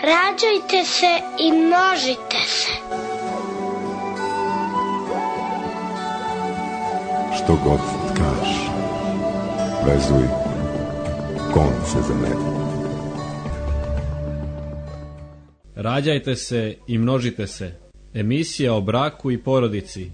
Rađajte se i množite se. Što god kažeš, vezuj konce za mene. Rađajte se i množite se. Emisija o braku i porodici.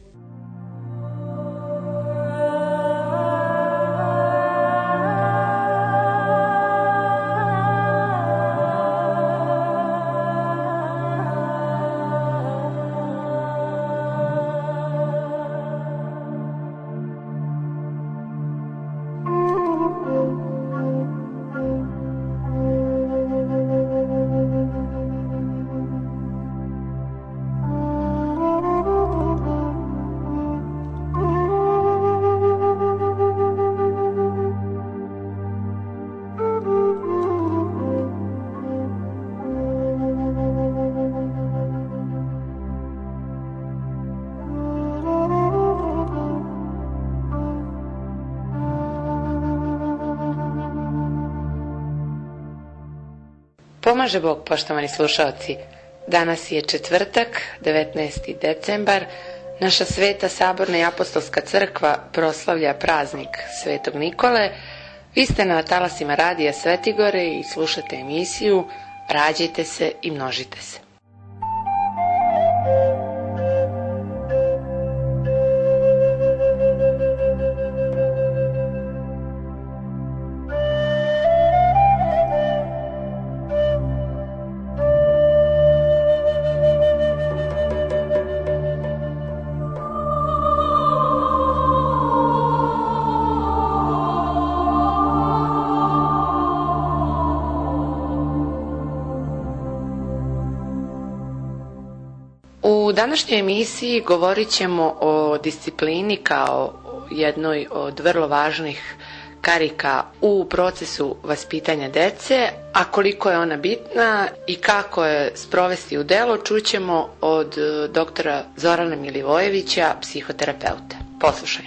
Pomaže Bog, poštovani slušalci. Danas je četvrtak, 19. decembar. Naša Sveta Saborna i Apostolska crkva proslavlja praznik Svetog Nikole. Vi ste na talasima Radija Svetigore i slušate emisiju Rađajte se i množite se. U današnjoj emisiji govorit ćemo o disciplini kao jednoj od vrlo važnih karika u procesu vaspitanja dece, a koliko je ona bitna i kako je sprovesti u delo čućemo od doktora Zorana Milivojevića, psihoterapeuta. Poslušajmo.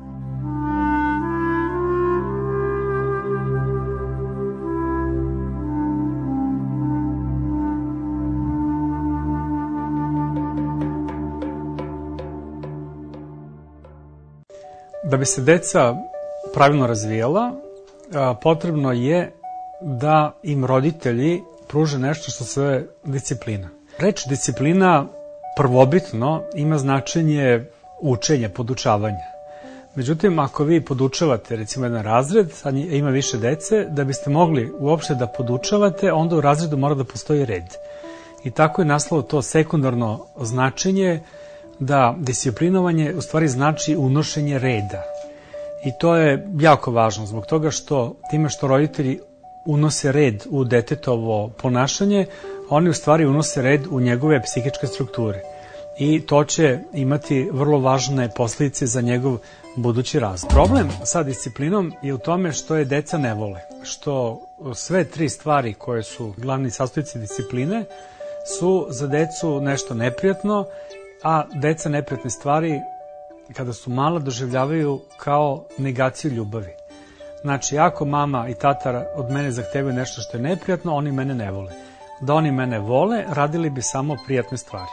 Da bi se deca pravilno razvijala, potrebno je da im roditelji pruže nešto što se zove disciplina. Reč disciplina prvobitno ima značenje učenja, podučavanja. Međutim, ako vi podučavate recimo jedan razred, a ima više dece, da biste mogli uopšte da podučavate, onda u razredu mora da postoji red. I tako je nastalo to sekundarno značenje da disciplinovanje u stvari znači unošenje reda. I to je jako važno zbog toga što time što roditelji unose red u detetovo ponašanje, oni u stvari unose red u njegove psihičke strukture. I to će imati vrlo važne posljedice za njegov budući razvoj. Problem sa disciplinom je u tome što je deca ne vole. Što sve tri stvari koje su glavni sastojci discipline su za decu nešto neprijatno, a deca neprijatne stvari kada su mala doživljavaju kao negaciju ljubavi. Znači, ako mama i tata od mene zahtevaju nešto što je neprijatno, oni mene ne vole. Da oni mene vole, radili bi samo prijatne stvari.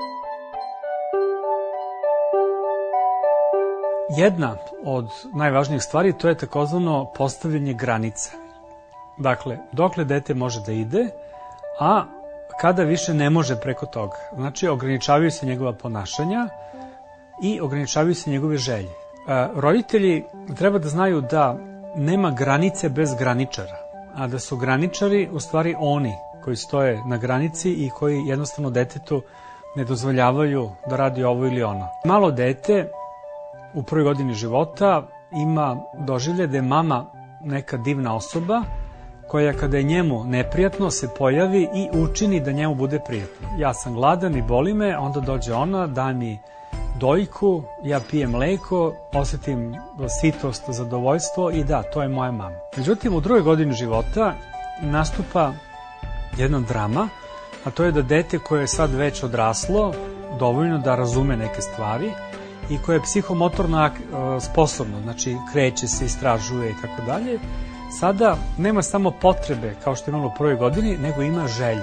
Jedna od najvažnijih stvari to je takozvano postavljanje granica. Dakle, dokle dete može da ide, a kada više ne može preko toga. Znači, ograničavaju se njegova ponašanja i ograničavaju se njegove želje. Roditelji treba da znaju da nema granice bez graničara, a da su graničari u stvari oni koji stoje na granici i koji jednostavno detetu ne dozvoljavaju da radi ovo ili ono. Malo dete u prvoj godini života ima doživlje da je mama neka divna osoba koja kada je njemu neprijatno se pojavi i učini da njemu bude prijatno. Ja sam gladan i boli me, onda dođe ona, da mi dojku, ja pijem mleko, osetim sitost, zadovoljstvo i da, to je moja mama. Međutim, u drugoj godini života nastupa jedna drama, a to je da dete koje je sad već odraslo, dovoljno da razume neke stvari i koje je psihomotorno sposobno, znači kreće se, istražuje i tako dalje, Sada nema samo potrebe kao što je imalo u prvoj godini, nego ima želje.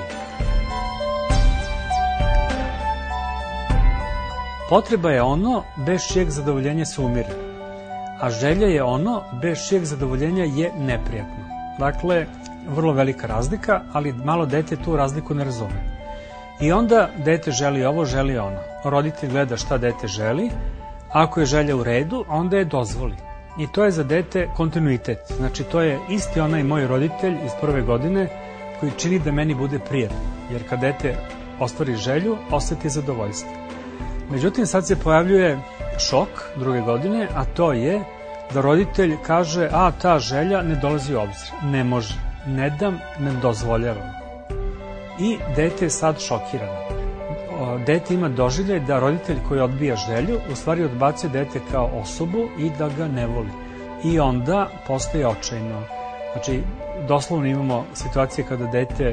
Potreba je ono bez čijeg zadovoljenja se umire, a želja je ono bez čijeg zadovoljenja je neprijatno. Dakle, vrlo velika razlika, ali malo dete tu razliku ne razume. I onda dete želi ovo, želi ono. Roditelj gleda šta dete želi, ako je želja u redu, onda je dozvoli. I to je za dete kontinuitet. Znači, to je isti onaj moj roditelj iz prve godine koji čini da meni bude prijatno. Jer kad dete ostvari želju, oseti zadovoljstvo. Međutim, sad se pojavljuje šok druge godine, a to je da roditelj kaže, a ta želja ne dolazi u obzir. Ne može, ne dam, ne dozvoljavam. I dete je sad šokirano. Dete ima doživljaj da roditelj koji odbija želju u stvari odbacuje dete kao osobu i da ga ne voli. I onda postaje očajno. Znači, doslovno imamo situacije kada dete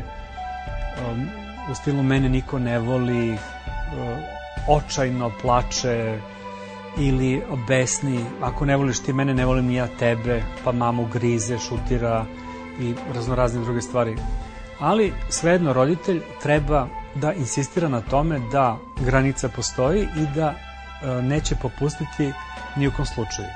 u stilu mene niko ne voli, očajno plače ili besni, ako ne voliš ti mene, ne volim ni ja tebe, pa mamu grize, šutira i raznorazne druge stvari. Ali svejedno roditelj treba da insistira na tome da granica postoji i da neće popustiti ni u kom slučaju.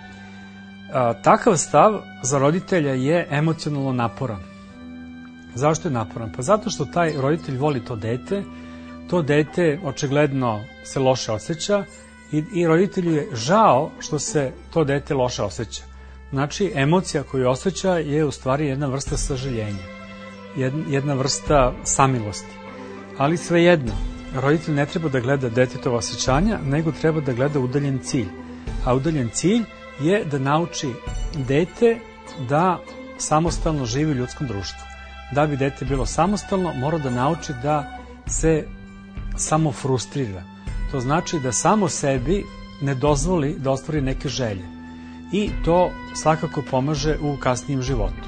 Takav stav za roditelja je emocionalno naporan. Zašto je naporan? Pa zato što taj roditelj voli to dete očigledno se loše osjeća i roditelju je žao što se to dete loše osjeća. Znači, emocija koju osjeća je u stvari jedna vrsta sažaljenja, jedna vrsta samilosti. Ali svejedno, roditelj ne treba da gleda detetova osjećanja, nego treba da gleda udaljen cilj. A udaljen cilj je da nauči dete da samostalno živi u ljudskom društvu. Da bi dete bilo samostalno, mora da nauči da se samo frustrira. To znači da samo sebi ne dozvoli da ostvari neke želje. I to svakako pomaže u kasnijem životu.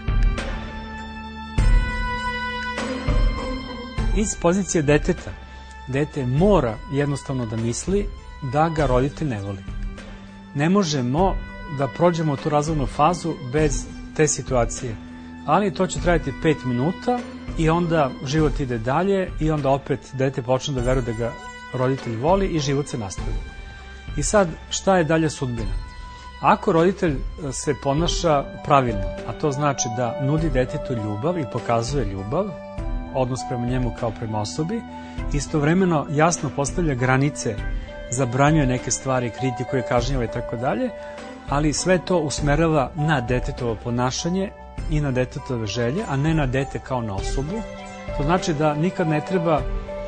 Iz pozicije deteta, dete mora jednostavno da misli da ga roditelj ne voli. Ne možemo da prođemo tu razvojnu fazu bez te situacije, ali to će trajati 5 minuta i onda život ide dalje i onda opet dete počne da veruje da ga roditelj voli i život se nastavlja. I sad, šta je dalje sudbina? Ako roditelj se ponaša pravilno, a to znači da nudi detetu ljubav i pokazuje ljubav, odnos prema njemu kao prema osobi, istovremeno jasno postavlja granice, zabranjuje neke stvari, kritikuje, kažnjava i tako dalje, ali sve to usmerava na detetovo ponašanje i na detetove želje, a ne na dete kao na osobu. To znači da nikad ne treba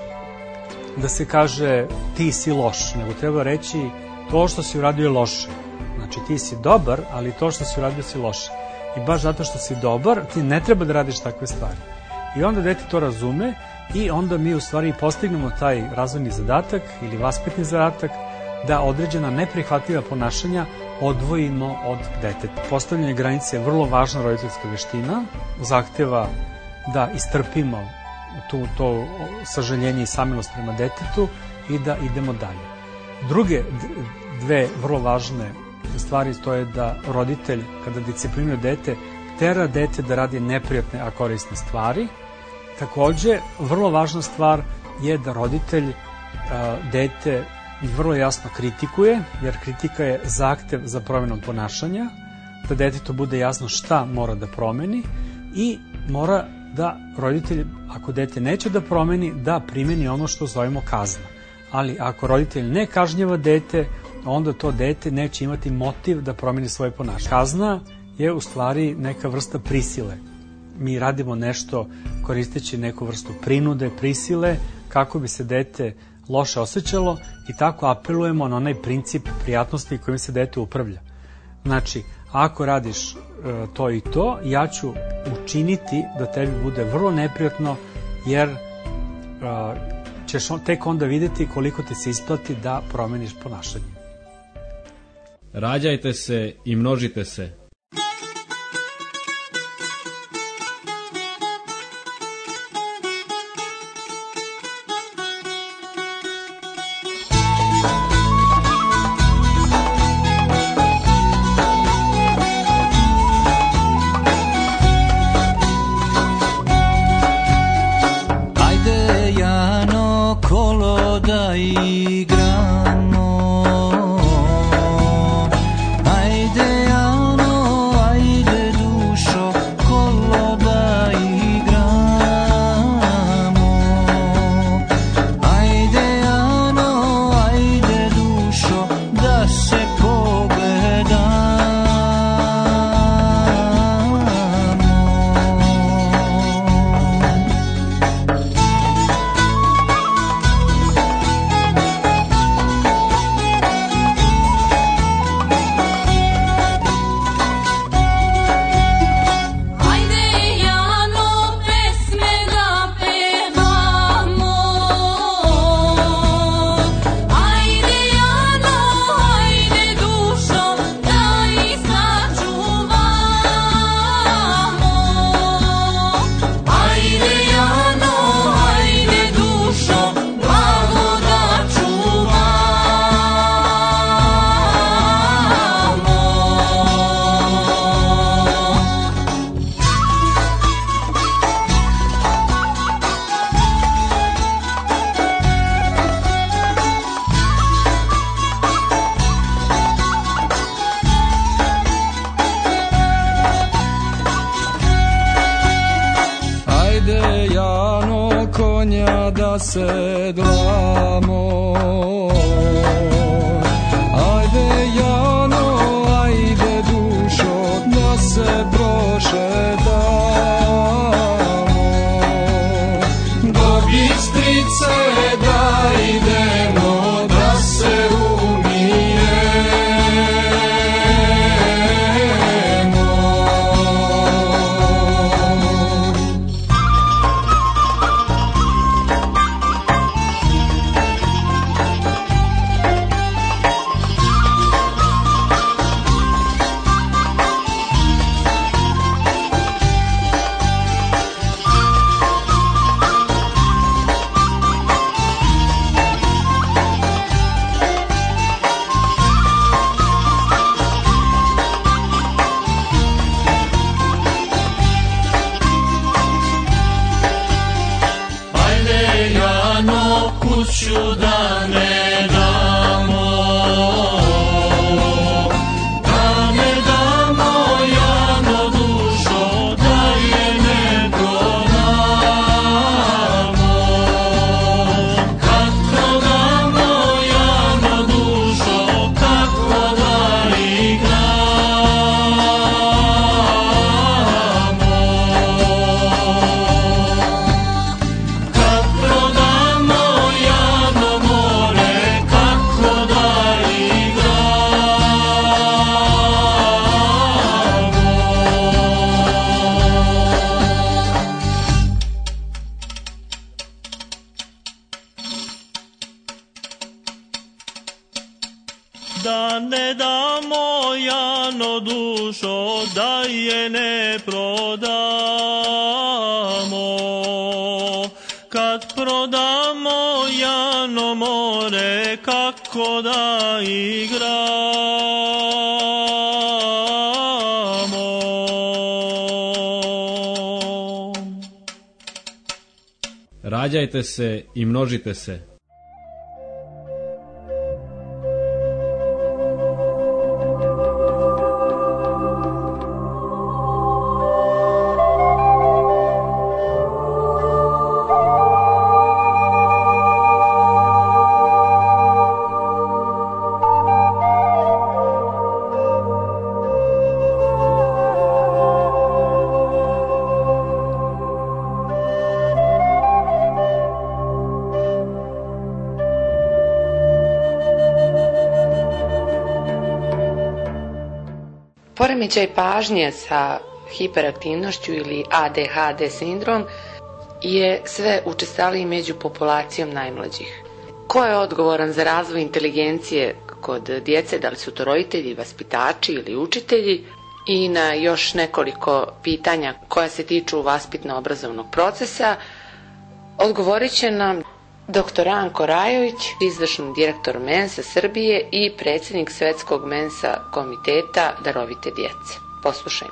da se kaže ti si loš, nego treba reći to što si uradio je loše. Znači ti si dobar, ali to što si uradio si loše. I baš zato što si dobar, ti ne treba da radiš takve stvari. I onda dete to razume i onda mi u stvari postignemo taj razvojni zadatak ili vaspitni zadatak da određena neprihvatljiva ponašanja odvojimo od deteta. Postavljanje granice je vrlo važna roditeljska veština, zahteva da istrpimo to sažaljenje i samilost prema detetu i da idemo dalje. Druge dve vrlo važne stvari to je da roditelj, kada disciplinuje dete, tera dete da radi neprijatne, a korisne stvari. Takođe, vrlo važna stvar je da roditelj dete vrlo jasno kritikuje, jer kritika je zahtev za promjenom ponašanja, da detetu bude jasno šta mora da promeni i mora da roditelj, ako dete neće da promeni, da primeni ono što zovemo kazna. Ali ako roditelj ne kažnjava dete, onda to dete neće imati motiv da promeni svoje ponašanje. Kazna je u stvari neka vrsta prisile. Mi radimo nešto koristeći neku vrstu prinude, prisile, kako bi se dete loše osjećalo i tako apelujemo na onaj princip prijatnosti kojim se dete upravlja. Znači, ako radiš to i to, ja ću učiniti da tebi bude vrlo neprijatno, jer ćeš tek onda videti koliko ti se isplati da promeniš ponašanje. Rađajte se i množite se. se dlamo. Ajde Jano, ajde dušo, da se prošetamo. Do Bistrice da idemo, da se da ne damo Jano dušo, da je ne prodamo. Kad prodamo Jano more, kako da igramo. Rađajte se i množite se. Poremećaj pažnje sa hiperaktivnošću ili ADHD sindrom je sve učestaliji među populacijom najmlađih. Ko je odgovoran za razvoj inteligencije kod djece, da li su to roditelji, vaspitači ili učitelji? I na još nekoliko pitanja koja se tiču vaspitno-obrazovnog procesa odgovorit će nam dr. Anko Rajović, izvršni direktor Mensa Srbije i predsjednik Svetskog Mensa komiteta darovite djece. Poslušajmo.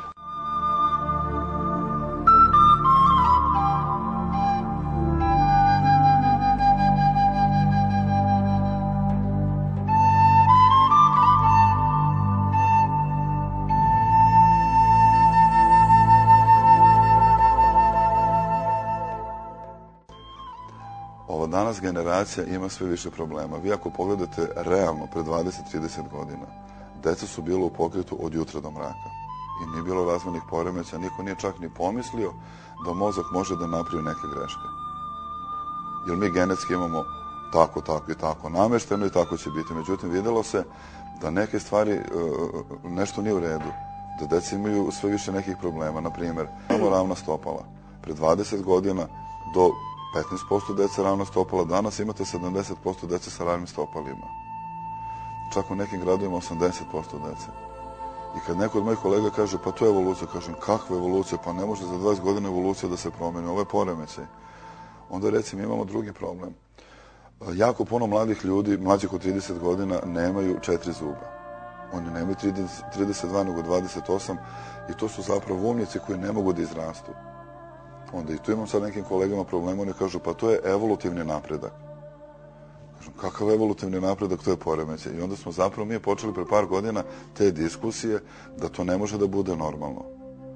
Danas generacija ima sve više problema. Vi ako pogledate realno pre 20-30 godina, deca su bila u pokretu od jutra do mraka. I nije bilo razvojnih poremeća, niko nije čak ni pomislio da mozak može da napravi neke greške. Jer mi genetski imamo tako, tako i tako namešteno i tako će biti. Međutim, videlo se da neke stvari, nešto nije u redu. Da deca imaju sve više nekih problema. Naprimjer, imamo ravna stopala. Pre 20 godina do 15% dece ravna stopala, danas imate 70% dece sa ravnim stopalima. Čak u nekim gradovima 80% dece. I kad neko od mojih kolega kaže, pa to je evolucija, kažem, kakva evolucija, pa ne može za 20 godina evolucija da se promeni, ovo je poremećaj. Onda recimo imamo drugi problem. Jako puno mladih ljudi, mlađih od 30 godina, nemaju 4 zuba. Oni nemaju 32, nego 28 i to su zapravo umnici koji ne mogu da izrastu. Onda i tu imam sad nekim kolegama problema, oni kažu, pa to je evolutivni napredak. Kažem, kakav evolutivni napredak, to je poremećaj. I onda smo zapravo mi počeli pre par godina te diskusije da to ne može da bude normalno.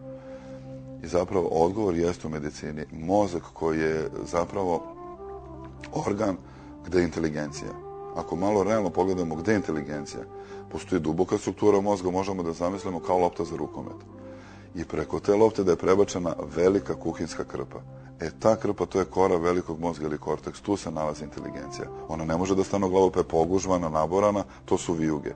I zapravo odgovor jeste u medicini. Mozak koji je zapravo organ gde je inteligencija. Ako malo realno pogledamo gde je inteligencija, postoji duboka struktura mozga, možemo da zamislimo kao lopta za rukomet. I preko te lopte da je prebačena velika kuhinska krpa. Ta krpa, to je kora velikog mozga ili korteks, tu se nalazi inteligencija. Ona ne može da stane glavu pa je pogužvana, naborana, to su vijuge.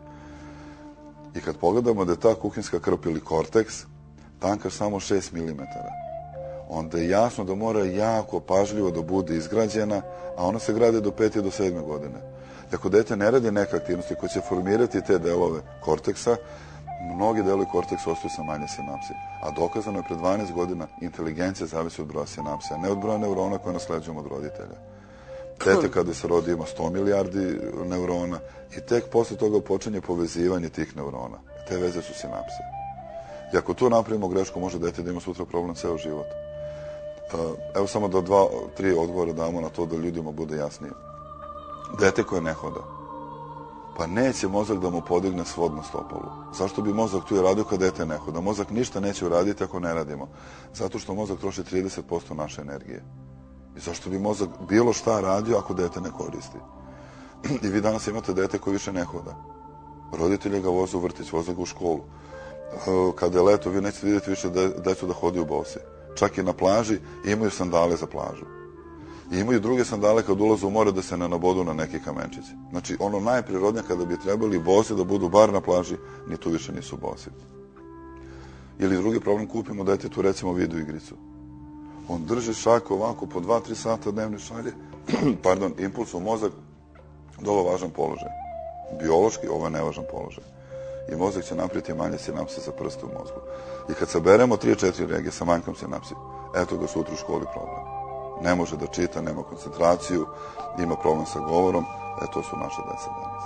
I kad pogledamo da je ta kuhinska krpa ili korteks tanka samo 6 mm, onda je jasno da mora jako pažljivo da bude izgrađena, a ona se gradi do 5. do 7. godine. Ako dete ne radi neke aktivnosti koje će formirati te delove korteksa, mnogi delovi korteksa ostaju sa manje sinapsi. A dokazano je pre 12 godina inteligencija zavisi od broja sinapsi, a ne od broja neurona koje nasleđujemo od roditelja. Dete kada se rodi ima 100 milijardi neurona i tek posle toga počinje povezivanje tih neurona. Te veze su sinapse. I ako tu napravimo grešku, može dete da ima sutra problem ceo život. Evo samo da 2-3 odgovora damo na to da ljudima bude jasnije. Dete koje ne hoda, pa neće mozak da mu podigne svod na stopalu. Zašto bi mozak tu i radio kad dete ne hoda? Mozak ništa neće uraditi ako ne radimo. Zato što mozak troši 30% naše energije. I zašto bi mozak bilo šta radio ako dete ne koristi? I vi danas imate dete koje više ne hoda. Roditelji ga voze u vrtić, voze ga u školu. Kada je leto, vi nećete vidjeti više decu da hodiju bosi. Čak i na plaži imaju sandale za plažu. I imaju druge sandale kad ulaze u more da se ne nabodu na neki kamenčici. Znači, ono najprirodnije kada bi trebali bosi da budu bar na plaži, ni tu više nisu bosi. Ili drugi problem, kupimo detetu recimo video igricu. On drži šaku ovako po 2-3 sata dnevno šalje, impuls u mozak, da ovo je važan položaj. Biološki ovo je nevažan položaj. I mozak će napraviti manje sinapse za prste u mozgu. I kad saberemo 3-4 regije sa manjkom sinapsi, eto ga sutra u školi problem. Ne može da čita, nema koncentraciju, ima problem sa govorom, to su naše deca danas.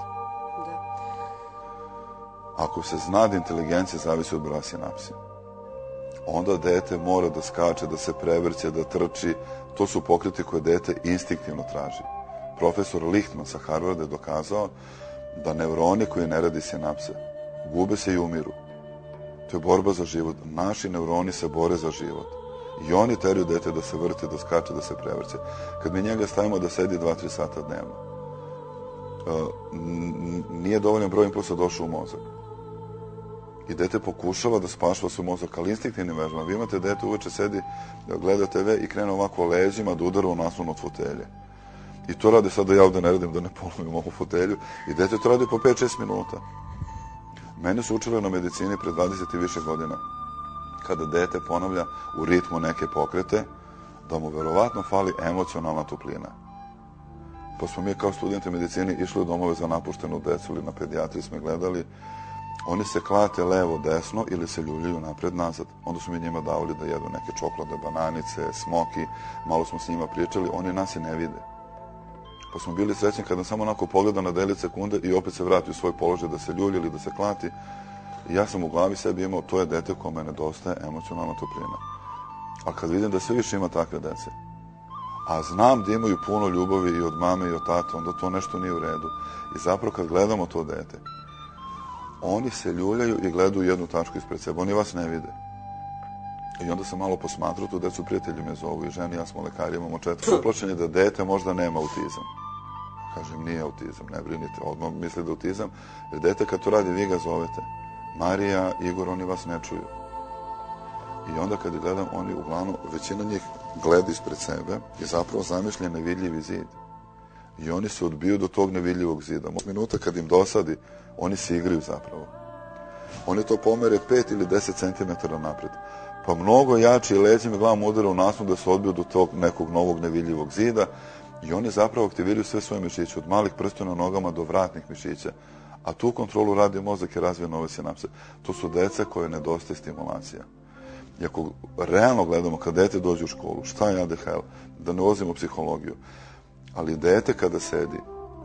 Ako se zna da inteligencija zavisi od broja sinapsi, onda dete mora da skače, da se prevrće, da trči. To su pokreti koje dete instinktivno traži. Profesor Lichtman sa Harvarda je dokazao da neuroni koji ne radi sinapse gube se i umiru. To je borba za život. Naši neuroni se bore za život. I oni teraju dete da se vrti, da skače, da se prevrće. Kad mi njega stavimo da sedi 2-3 sata dnevno, nije dovoljan broj impulsa došao u mozak. I dete pokušava da spašava svoj mozak, ali instinktivnim vežbama. Vi imate dete uveče sedi, gleda TV i krene ovako leđima da udara u naslon od fotelje. I to radi sad da ja ovde ne radim, da ne polomim ovu fotelju. I dete to radi po 5-6 minuta. Mene su učili na medicini pre 20 i više godina. Kada dete ponavlja u ritmu neke pokrete, da mu verovatno fali emocionalna toplina. Pa smo mi kao studenti medicini išli u domove za napuštenu decu ili na pedijatriji smo gledali. Oni se klate levo, desno ili se ljuljaju napred-nazad. Onda smo mi njima davali da jedu neke čokolade, bananice, smoki. Malo smo s njima pričali, oni nas i ne vide. Pa smo bili srećni kada samo onako pogleda na delić sekunde i opet se vrati u svoj položaj da se ljulji ili da se klati. I ja sam u glavi sebi imao, to je dete kome nedostaje emocionalna toplina. A kad vidim da sve više ima takve dece, a znam da imaju puno ljubavi i od mame i od tate, onda to nešto nije u redu. I zapravo kad gledamo to dete, oni se ljuljaju i gledaju jednu tačku ispred sebe. Oni vas ne vide. I onda sam malo posmatrao, tu decu prijatelji me zovu i ženi, ja smo lekari, imamo 4 uplašenje da dete možda nema autizam. Kažem, nije autizam, ne brinite, odmah misli da autizam, jer dete kad to radi, vi ga zovete. Marija, Igor, oni vas ne čuju. I onda kad gledam, oni uglavnom, većina njih gleda ispred sebe i zapravo zamišlja nevidljivi zid. I oni se odbiju do tog nevidljivog zida. Minuta kad im dosadi, oni se igraju zapravo. Oni to pomere 5 ili 10 cm napred. Pa mnogo jači leđima i glavom udara u naslon da se odbiju do tog nekog novog nevidljivog zida i oni zapravo aktiviraju sve svoje mišiće, od malih prstiju na nogama do vratnih mišića. A tu kontrolu radi mozak i razvija nove sinapse. To su deca koje nedostaje stimulacija. I ako realno gledamo, kad dete dođe u školu, šta je ADHD? Da ne ulazimo u psihologiju. Ali dete kada sedi,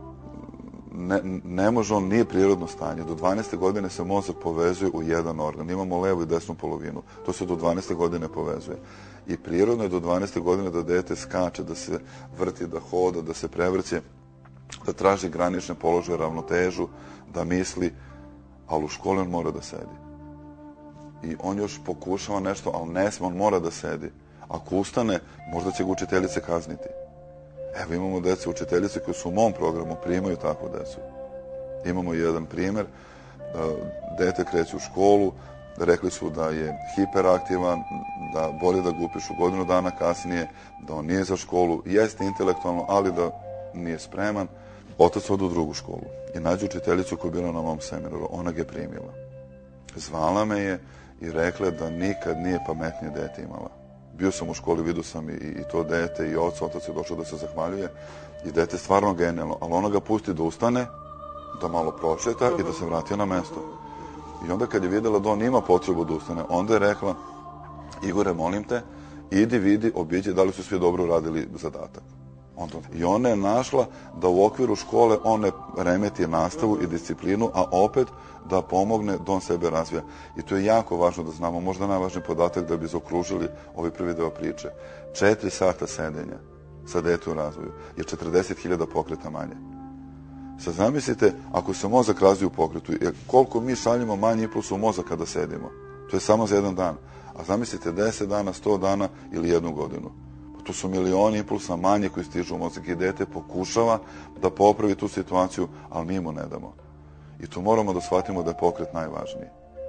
ne može, on nije prirodno stanje. Do 12. godine se mozak povezuje u jedan organ. Imamo levu i desnu polovinu. To se do 12. godine povezuje. I prirodno je do 12. godine da dete skače, da se vrti, da hoda, da se prevrće, da traži granične položaje, ravnotežu, da misli, ali u školi on mora da sedi. I on još pokušava nešto, ali ne sme, on mora da sedi. Ako ustane, možda će ga učiteljice kazniti. Evo imamo dece učiteljice koje su u mom programu, primaju takvu decu. Imamo jedan primjer, dete kreće u školu, rekli su da je hiperaktivan, da bolje da ga upišu godinu dana kasnije, da on nije za školu, jeste intelektualno, ali da nije spreman. Otac ode u drugu školu i nađe učiteljicu koja je bila na mom seminaru, ona ga je primila. Zvala me je i rekla da nikad nije pametnije dete imala. Bio sam u školi, vidio sam i to dete i otac je došao da se zahvaljuje i dete je stvarno genijalno, ali ona ga pusti da ustane, da malo prošeta i da se vrati na mesto. I onda kad je vidjela da on ima potrebu da ustane, onda je rekla, Igore, molim te, idi vidi, obiđi da li su svi dobro uradili zadatak. I ona je našla da u okviru škole on ne remeti nastavu i disciplinu, a opet da pomogne da on sebe razvija. I to je jako važno da znamo, možda najvažniji podatak da bi zaokružili ovaj prvi deo priče. 4 sata sedenja sa dete u razvoju je 40.000 pokreta manje. Sad zamislite, ako se mozak razvije u pokretu, koliko mi šaljemo manje impulsa u mozak kada sedimo. To je samo za jedan dan. A zamislite 10 dana, 100 dana ili 1 godinu. To su milioni impulsa manje koji stižu u mozak i dete pokušava da popravi tu situaciju, ali mi mu ne damo. I tu moramo da shvatimo da je pokret najvažniji.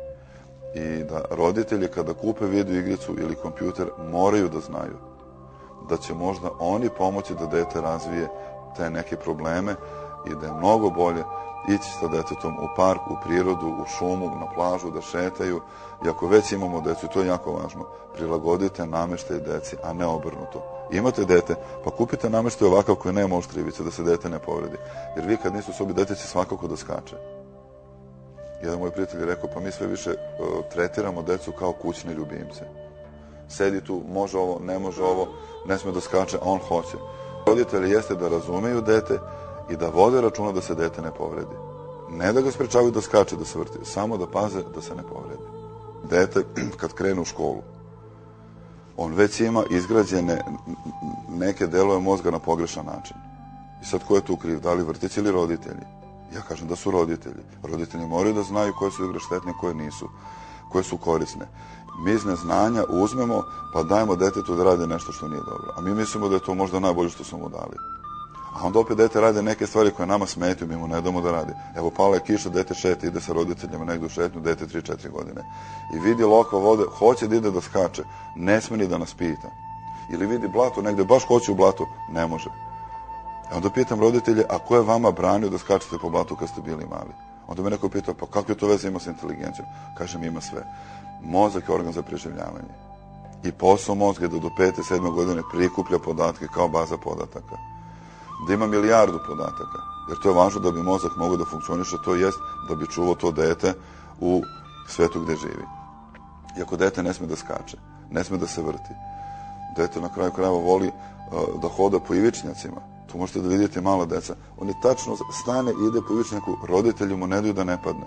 I da roditelji kada kupe video igricu ili kompjuter moraju da znaju da će možda oni pomoći da dete razvije te neke probleme i da je mnogo bolje ići sa detetom u park, u prirodu, u šumu, na plažu, da šetaju. I ako već imamo decu, to je jako važno, prilagodite nameštaj deci, a ne obrnuto. Imate dete, pa kupite nameštaj ovakav koji nema oštrivice, da se dete ne povredi. Jer vi kad niste u sobi, dete će svakako da skače. Jedan moj prijatelj je rekao, pa mi sve više tretiramo decu kao kućne ljubimce. Sedi tu, može ovo, ne može ovo, ne sme da skače, a on hoće. Roditelji jeste da razumeju dete i da vode računa da se dete ne povredi. Ne da ga sprečavaju da skače, da se vrti, samo da paze da se ne povredi. Dete, kad krene u školu, on već ima izgrađene neke delove mozga na pogrešan način. I sad ko je tu kriv? Da li vrtić ili roditelji? Ja kažem da su roditelji. Roditelji moraju da znaju koje su igre štetne, koje nisu, koje su korisne. Mi iz neznanja uzmemo pa dajemo detetu da radi nešto što nije dobro. A mi mislimo da je to možda najbolje što smo mu dali. A onda opet dete radi neke stvari koje nama smetaju, mi mu ne damo da radi. Evo, pala je kiša, dete šeta, ide sa roditeljima negdje u šetnju, dete 3-4 godine. I vidi lokva vode, hoće da ide da skače, ne sme ni da nas pita. Ili vidi blato negdje, baš hoće u blatu, ne može. E onda pitam roditelje, a ko je vama branio da skačete po blatu kad ste bili mali? Onda me neko pitao, pa kakve to veze ima sa inteligencijom? Kažem, ima sve. Mozak je organ za preživljavanje. I posao mozga je da do 5-7 godine prikuplja podatke kao baza podataka. Da ima milijardu podataka, jer to je važno da bi mozak mogao da funkcioniše, to jest da bi čuvao to dete u svetu gde živi. I ako dete ne sme da skače, ne sme da se vrti, dete na kraju krajeva voli da hoda po ivičnjacima, tu možete da vidite mala deca, on je tačno stane i ide po ivičnjaku, roditelji mu ne daju da ne padne.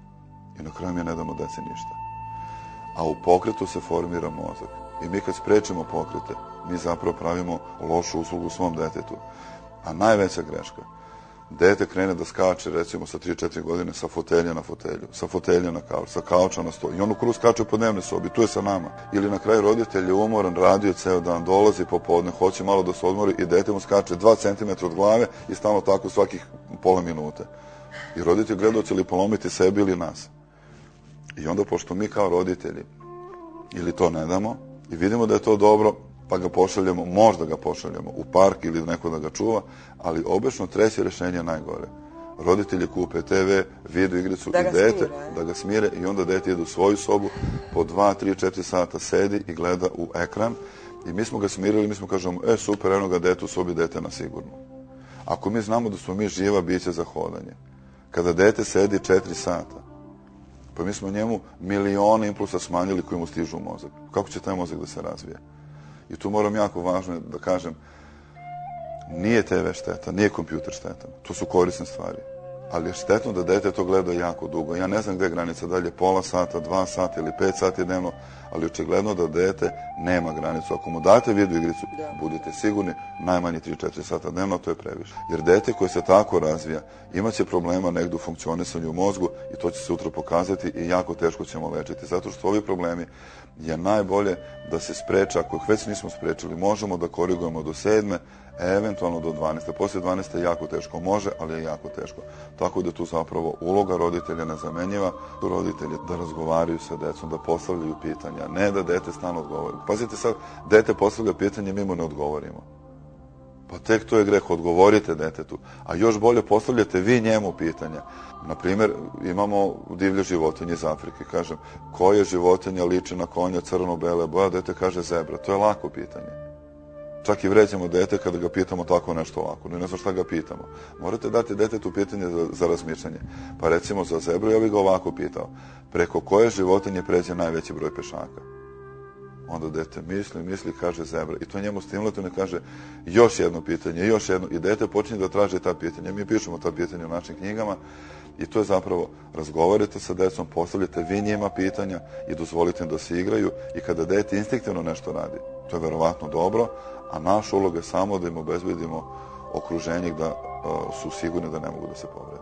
I na kraju mi ne damo deci ništa. A u pokretu se formira mozak. I mi kad sprečimo pokrete, mi zapravo pravimo lošu uslugu svom detetu. A najveća greška, dete krene da skače recimo sa 3-4 godine sa fotelja na fotelju, sa fotelja na kauč, sa kauča na sto. I on u krug skače po dnevnoj sobi, tu je sa nama. Ili na kraju roditelj je umoran, radio ceo dan, dolazi popodne, hoće malo da se odmori i dete mu skače 2 cm od glave i stalno tako svakih pola minute. I roditelj gleda će li polomiti sebi ili nas. I onda pošto mi kao roditelji ili to ne damo i vidimo da je to dobro, pa ga pošaljemo, možda ga pošaljemo u park ili neko da ga čuva, ali obično treće rješenje je najgore. Roditelji kupe TV, video igricu i dete, da ga smire i onda dete ide u svoju sobu, po 2, 3, 4 sata sedi i gleda u ekran i mi smo ga smirili, mi smo kažemo, super, eno ga dete u sobi, dete na sigurno. Ako mi znamo da smo mi živa bića za hodanje, kada dete sedi 4 sata, pa mi smo njemu milione impulsa smanjili koji mu stižu u mozak. Kako će taj mozak da se razvije? I tu moram jako važno da kažem, nije TV štetan, nije kompjuter štetan, to su korisne stvari. Ali je štetno da dete to gleda jako dugo. Ja ne znam gde je granica, da li je pola sata, 2 sata ili 5 sati dnevno, ali očigledno da dete nema granicu. Ako mu date video igricu, budite sigurni, najmanje 3-4 sata dnevno, to je previše. Jer dete koje se tako razvija, imaće problema negdje u funkcionisanju u mozgu i to će se sutra pokazati i jako teško ćemo lečiti. Zato što ovi problemi je najbolje da se spreče, ako ih već nismo sprečili, možemo da korigujemo do 7. eventualno do 12. Poslije 12. je jako teško, može, ali je jako teško. Tako da tu zapravo uloga roditelja nezamenjiva, roditelji da razgovaraju sa decom, da postavljaju pitanja, ne da dete stalno odgovori. Pazite sad, dete postavlja pitanje, mi mu ne odgovorimo. Pa tek to je greh, odgovorite detetu. A još bolje postavljate vi njemu pitanja. Naprimjer, imamo divlje životinje iz Afrike. Kažem, koja životinja liči na konja crno-bele boje? Dete kaže zebra. To je lako pitanje. Čak i vređamo dete kada ga pitamo tako nešto lako. Ne znam šta ga pitamo. Morate dati detetu pitanje za razmišljanje. Pa recimo za zebru ja bih ga ovako pitao. Preko koje životinje pređe najveći broj pešaka? Onda dete misli, kaže zebra. I to njemu stimulativno kaže još jedno pitanje, još jedno. I dete počinje da traži ta pitanja. Mi pišemo ta pitanja u našim knjigama i to je zapravo razgovarate sa decom, postavljate vi njima pitanja i dozvolite im da se igraju i kada dete instinktivno nešto radi, to je verovatno dobro, a naša uloga je samo da im obezbedimo okruženje da su sigurni da ne mogu da se povrede.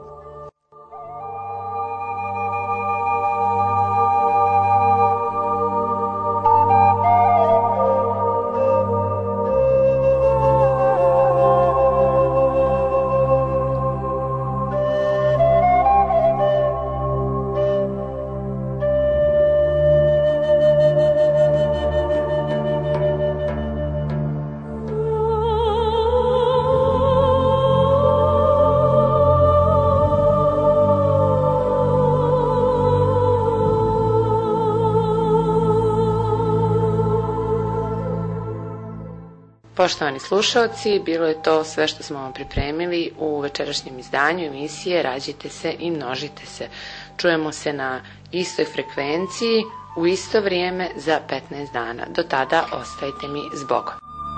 Poštovani slušaoci, bilo je to sve što smo vam pripremili u večerašnjem izdanju emisije Rađajte se i množite se. Čujemo se na istoj frekvenciji u isto vrijeme za 15 dana. Do tada ostajte mi s Bogom.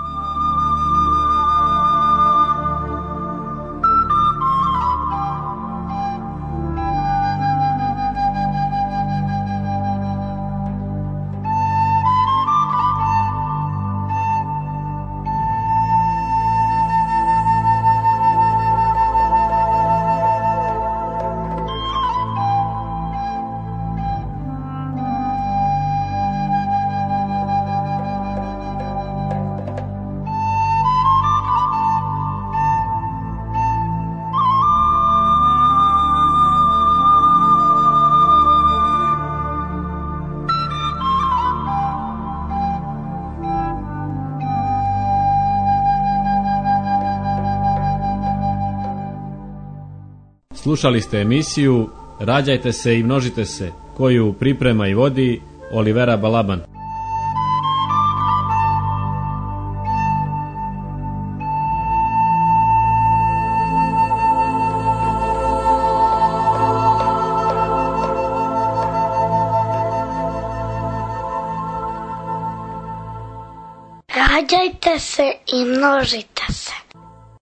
Slušali ste emisiju Rađajte se i množite se, koju priprema i vodi Olivera Balaban. Rađajte se i množite se.